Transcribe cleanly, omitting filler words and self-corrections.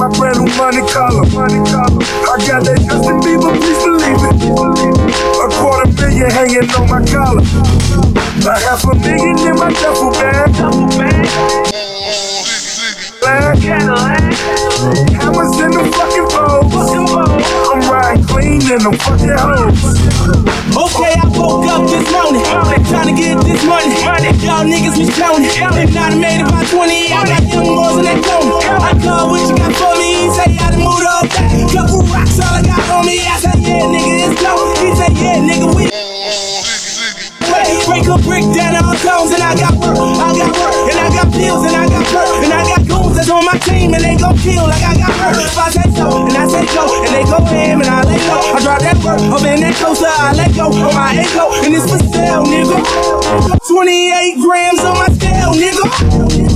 got brand new money color. I got that Justin Bieber, please believe it. $250,000 hanging on my collar. $500,000 in my duffel bag. Hammers in the fucking bowl. I'm riding clean in them fucking hoes. Okay, I woke up this morning, trying to get this money. Y'all niggas was counting. If not, I made it by 20. I got young boys in that corner. I call what you got for me. He say I done moved up that. Couple rocks, all I got on me. I say, yeah, nigga, it's dope. He say, yeah, nigga, we break a brick down all tones, and I got work, and I got pills, and I got perk, and I got goons that's on my team, and they gon' kill like I got hurt. If I say so, and I say go, and they go ham, and I let go. I drop that work up in that coaster, I let go on my ego, and it's for sale, nigga. 28 grams on my scale, nigga.